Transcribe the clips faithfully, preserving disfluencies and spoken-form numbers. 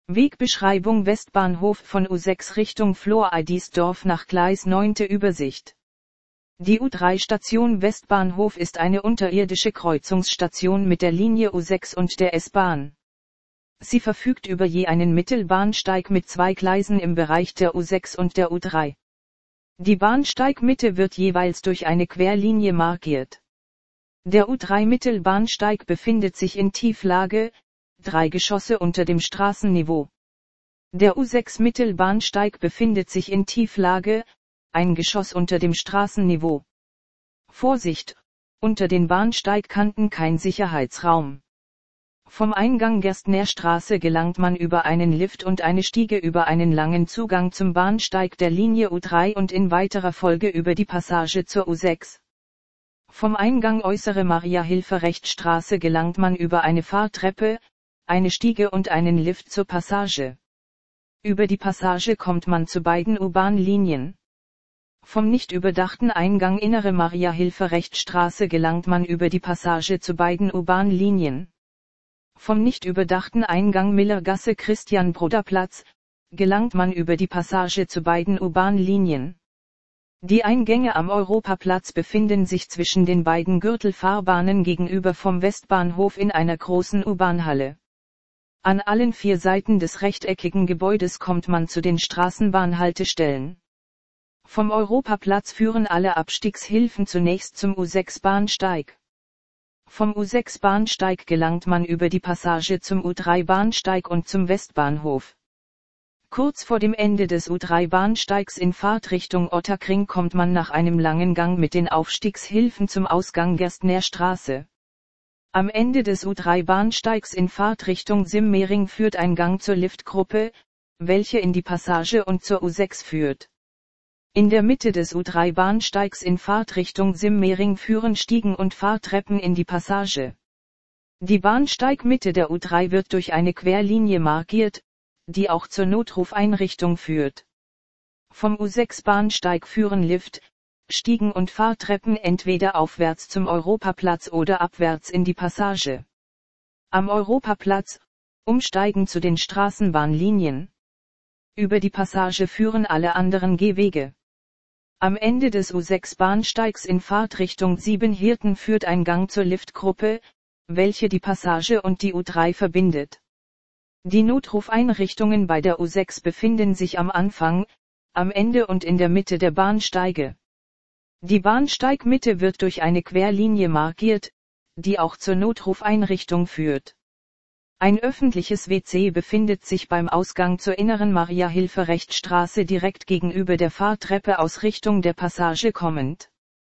Wegbeschreibung Westbahnhof von U sechs Richtung Floridsdorf nach Gleis neunte Übersicht. Die U drei Station Westbahnhof ist eine unterirdische Kreuzungsstation mit der Linie U sechs und der S-Bahn. Sie verfügt über je einen Mittelbahnsteig mit zwei Gleisen im Bereich der U sechs und der U drei. Die Bahnsteigmitte wird jeweils durch eine Querlinie markiert. Der U drei Mittelbahnsteig befindet sich in Tieflage, drei Geschosse unter dem Straßenniveau. Der U sechs Mittelbahnsteig befindet sich in Tieflage, ein Geschoss unter dem Straßenniveau. Vorsicht, unter den Bahnsteigkanten kein Sicherheitsraum. Vom Eingang Gerstnerstraße gelangt man über einen Lift und eine Stiege über einen langen Zugang zum Bahnsteig der Linie U drei und in weiterer Folge über die Passage zur U sechs. Vom Eingang Äußere Maria-Hilfer-Recht-Straße gelangt man über eine Fahrtreppe, eine Stiege und einen Lift zur Passage. Über die Passage kommt man zu beiden U-Bahn-Linien. Vom nicht überdachten Eingang Innere Maria-Hilfer-Recht-Straße gelangt man über die Passage zu beiden U-Bahn-Linien. Vom nicht überdachten Eingang Millergasse-Christian-Broder-Platz gelangt man über die Passage zu beiden U-Bahn-Linien. Die Eingänge am Europaplatz befinden sich zwischen den beiden Gürtelfahrbahnen gegenüber vom Westbahnhof in einer großen U-Bahn-Halle. An allen vier Seiten des rechteckigen Gebäudes kommt man zu den Straßenbahnhaltestellen. Vom Europaplatz führen alle Abstiegshilfen zunächst zum U sechs Bahnsteig. Vom U sechs Bahnsteig gelangt man über die Passage zum U drei Bahnsteig und zum Westbahnhof. Kurz vor dem Ende des U drei Bahnsteigs in Fahrtrichtung Ottakring kommt man nach einem langen Gang mit den Aufstiegshilfen zum Ausgang Gerstnerstraße. Am Ende des U drei Bahnsteigs in Fahrtrichtung Simmering führt ein Gang zur Liftgruppe, welche in die Passage und zur U sechs führt. In der Mitte des U drei Bahnsteigs in Fahrtrichtung Simmering führen Stiegen und Fahrtreppen in die Passage. Die Bahnsteigmitte der U drei wird durch eine Querlinie markiert, die auch zur Notrufeinrichtung führt. Vom U sechs Bahnsteig führen Lift, Stiegen und Fahrtreppen entweder aufwärts zum Europaplatz oder abwärts in die Passage. Am Europaplatz, umsteigen zu den Straßenbahnlinien. Über die Passage führen alle anderen Gehwege. Am Ende des U sechs Bahnsteigs in Fahrtrichtung Siebenhirten führt ein Gang zur Liftgruppe, welche die Passage und die U drei verbindet. Die Notrufeinrichtungen bei der U sechs befinden sich am Anfang, am Ende und in der Mitte der Bahnsteige. Die Bahnsteigmitte wird durch eine Querlinie markiert, die auch zur Notrufeinrichtung führt. Ein öffentliches W C befindet sich beim Ausgang zur Inneren Maria-Hilfer-Recht-Straße direkt gegenüber der Fahrtreppe aus Richtung der Passage kommend.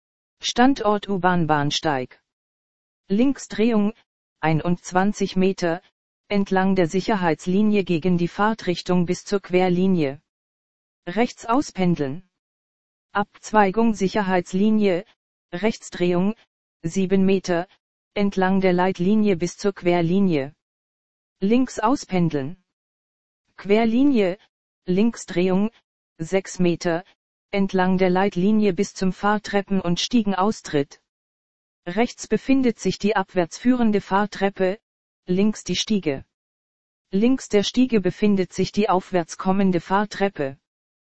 Standort U-Bahn-Bahnsteig. Linksdrehung, einundzwanzig Meter, entlang der Sicherheitslinie gegen die Fahrtrichtung bis zur Querlinie. Rechts auspendeln. Abzweigung Sicherheitslinie, Rechtsdrehung, sieben Meter, entlang der Leitlinie bis zur Querlinie. Links auspendeln. Querlinie, Linksdrehung, sechs Meter, entlang der Leitlinie bis zum Fahrtreppen- und Stiegenaustritt. Rechts befindet sich die abwärts führende Fahrtreppe, links die Stiege. Links der Stiege befindet sich die aufwärts kommende Fahrtreppe.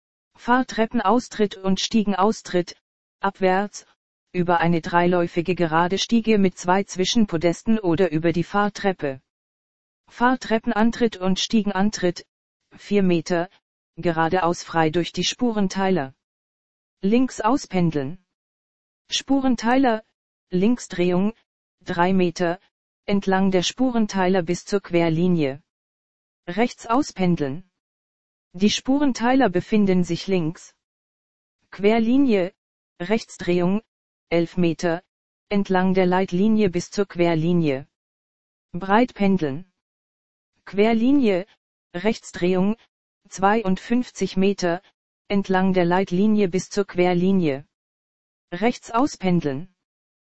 Fahrtreppenaustritt und Stiegenaustritt, abwärts, über eine dreiläufige gerade Stiege mit zwei Zwischenpodesten oder über die Fahrtreppe. Fahrtreppenantritt und Stiegenantritt, vier Meter, geradeaus frei durch die Spurenteiler. Links auspendeln. Spurenteiler, Linksdrehung, drei Meter, entlang der Spurenteiler bis zur Querlinie. Rechts auspendeln. Die Spurenteiler befinden sich links. Querlinie, Rechtsdrehung, elf Meter, entlang der Leitlinie bis zur Querlinie. Breitpendeln. Querlinie, Rechtsdrehung, zweiundfünfzig Meter, entlang der Leitlinie bis zur Querlinie. Rechts auspendeln.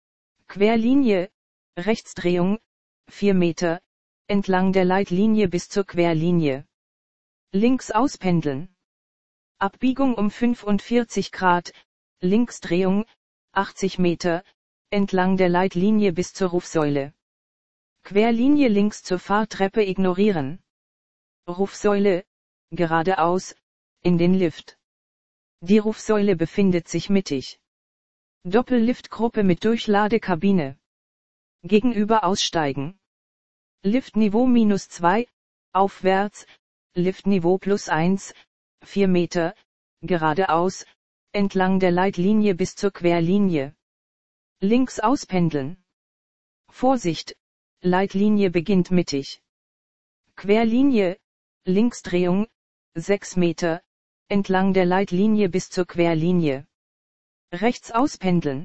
Querlinie, Rechtsdrehung, vier Meter, entlang der Leitlinie bis zur Querlinie. Links auspendeln. Abbiegung um fünfundvierzig Grad, Linksdrehung, achtzig Meter, entlang der Leitlinie bis zur Rufsäule. Querlinie links zur Fahrtreppe ignorieren. Rufsäule, geradeaus, in den Lift. Die Rufsäule befindet sich mittig. Doppelliftgruppe mit Durchladekabine. Gegenüber aussteigen. Liftniveau minus zwei, aufwärts, Liftniveau plus eins, vier Meter, geradeaus, entlang der Leitlinie bis zur Querlinie. Links auspendeln. Vorsicht, Leitlinie beginnt mittig. Querlinie, Linksdrehung, sechs Meter, entlang der Leitlinie bis zur Querlinie. Rechts auspendeln.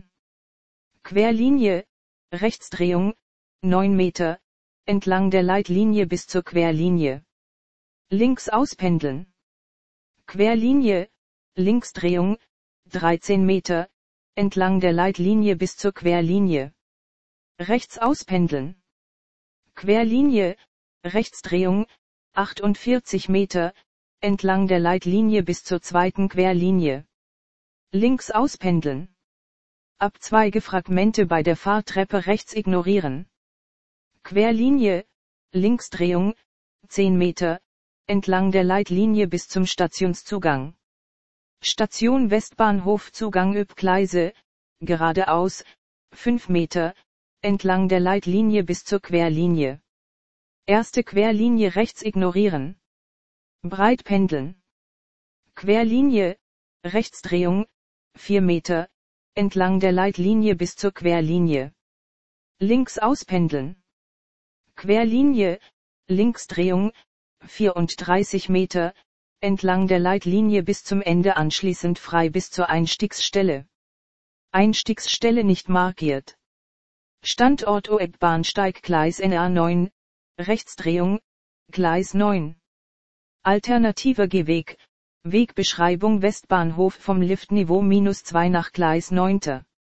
Querlinie, Rechtsdrehung, neun Meter, entlang der Leitlinie bis zur Querlinie. Links auspendeln. Querlinie, Linksdrehung, dreizehn Meter, entlang der Leitlinie bis zur Querlinie. Rechts auspendeln. Querlinie, Rechtsdrehung, achtundvierzig Meter, entlang der Leitlinie bis zur zweiten Querlinie. Links auspendeln. Abzweigefragmente bei der Fahrtreppe rechts ignorieren. Querlinie, Linksdrehung, zehn Meter, entlang der Leitlinie bis zum Stationszugang. Station Westbahnhof Zugang Üb-Gleise, geradeaus, fünf Meter, entlang der Leitlinie bis zur Querlinie. Erste Querlinie rechts ignorieren. Breit pendeln. Querlinie, Rechtsdrehung, vier Meter, entlang der Leitlinie bis zur Querlinie. Links auspendeln. Querlinie, Linksdrehung, vierunddreißig Meter, entlang der Leitlinie bis zum Ende anschließend frei bis zur Einstiegsstelle. Einstiegsstelle nicht markiert. Standort O-Bahnsteig Gleis N A neun, Rechtsdrehung, Gleis neun. Alternativer Gehweg, Wegbeschreibung Westbahnhof vom Liftniveau minus zwei nach Gleis neun.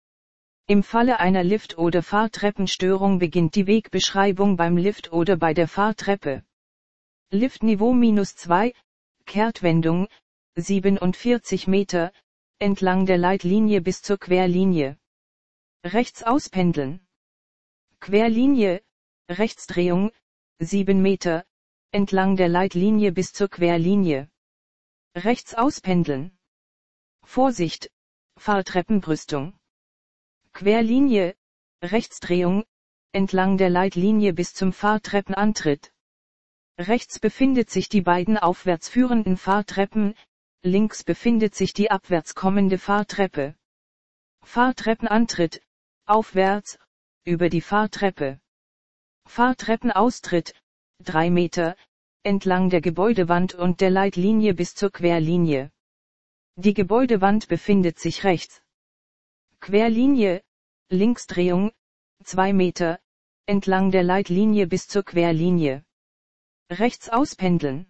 Im Falle einer Lift- oder Fahrtreppenstörung beginnt die Wegbeschreibung beim Lift oder bei der Fahrtreppe. Liftniveau minus zwei, Kehrtwendung, siebenundvierzig Meter, entlang der Leitlinie bis zur Querlinie. Rechts auspendeln. Querlinie, Rechtsdrehung, sieben Meter, entlang der Leitlinie bis zur Querlinie. Rechts auspendeln. Vorsicht, Fahrtreppenbrüstung. Querlinie, Rechtsdrehung, entlang der Leitlinie bis zum Fahrtreppenantritt. Rechts befindet sich die beiden aufwärts führenden Fahrtreppen, links befindet sich die abwärts kommende Fahrtreppe. Fahrtreppenantritt, aufwärts, über die Fahrtreppe. Fahrtreppenaustritt, drei Meter, entlang der Gebäudewand und der Leitlinie bis zur Querlinie. Die Gebäudewand befindet sich rechts. Querlinie, Linksdrehung, zwei Meter, entlang der Leitlinie bis zur Querlinie. Rechts auspendeln.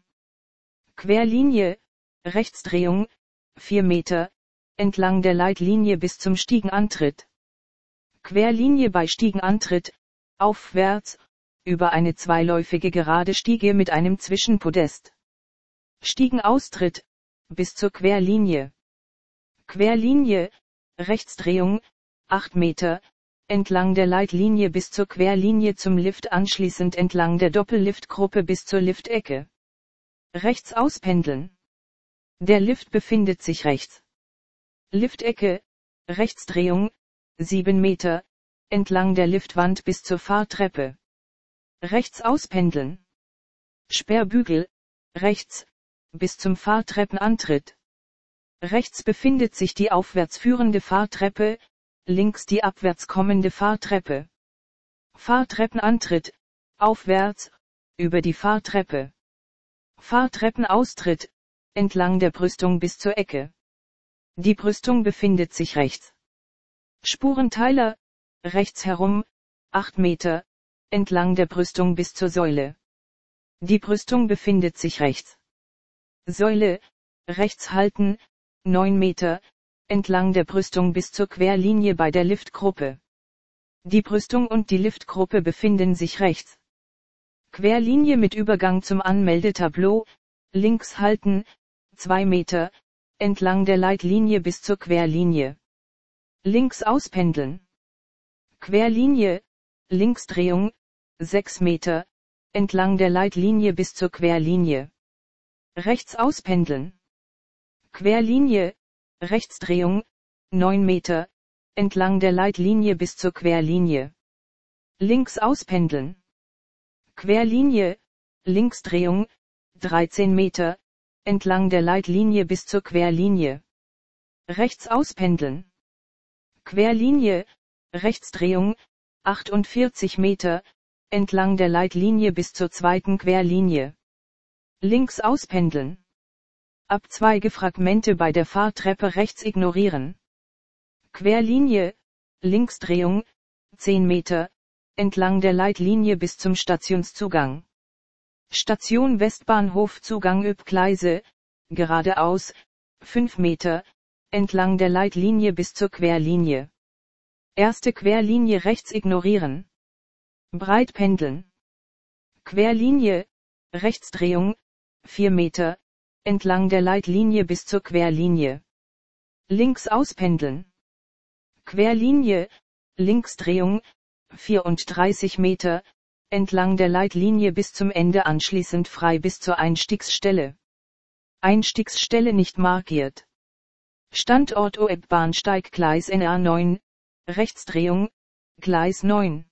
Querlinie, Rechtsdrehung, vier Meter, entlang der Leitlinie bis zum Stiegenantritt. Querlinie bei Stiegenantritt, aufwärts, über eine zweiläufige gerade Stiege mit einem Zwischenpodest. Stiegenaustritt, bis zur Querlinie. Querlinie, Rechtsdrehung, acht Meter, entlang der Leitlinie bis zur Querlinie zum Lift anschließend entlang der Doppelliftgruppe bis zur Liftecke. Rechts auspendeln. Der Lift befindet sich rechts. Liftecke, Rechtsdrehung, sieben Meter, entlang der Liftwand bis zur Fahrtreppe. Rechts auspendeln. Sperrbügel, rechts, bis zum Fahrtreppenantritt. Rechts befindet sich die aufwärts führende Fahrtreppe, links die abwärts kommende Fahrtreppe. Fahrtreppenantritt, aufwärts, über die Fahrtreppe. Fahrtreppenaustritt, entlang der Brüstung bis zur Ecke. Die Brüstung befindet sich rechts. Spurenteiler, rechts herum, acht Meter, entlang der Brüstung bis zur Säule. Die Brüstung befindet sich rechts. Säule, rechts halten, neun Meter, entlang der Brüstung bis zur Querlinie bei der Liftgruppe. Die Brüstung und die Liftgruppe befinden sich rechts. Querlinie mit Übergang zum Anmeldetableau, links halten, zwei Meter, entlang der Leitlinie bis zur Querlinie. Links auspendeln. Querlinie, Linksdrehung, sechs Meter, entlang der Leitlinie bis zur Querlinie. Rechts auspendeln. Querlinie, Rechtsdrehung, neun Meter, entlang der Leitlinie bis zur Querlinie. Links auspendeln. Querlinie, Linksdrehung, dreizehn Meter, entlang der Leitlinie bis zur Querlinie. Rechts auspendeln. Querlinie, Rechtsdrehung, achtundvierzig Meter, entlang der Leitlinie bis zur zweiten Querlinie. Links auspendeln. Abzweigefragmente bei der Fahrtreppe rechts ignorieren. Querlinie, Linksdrehung, zehn Meter, entlang der Leitlinie bis zum Stationszugang. Station Westbahnhof Zugang Übgleise, geradeaus, fünf Meter, entlang der Leitlinie bis zur Querlinie. Erste Querlinie rechts ignorieren. Breit pendeln. Querlinie, Rechtsdrehung, vier Meter, entlang der Leitlinie bis zur Querlinie. Links auspendeln. Querlinie, Linksdrehung, vierunddreißig Meter, entlang der Leitlinie bis zum Ende anschließend frei bis zur Einstiegsstelle. Einstiegsstelle nicht markiert. Standort O E B Bahnsteig Gleis N A neun, Rechtsdrehung, Gleis neun.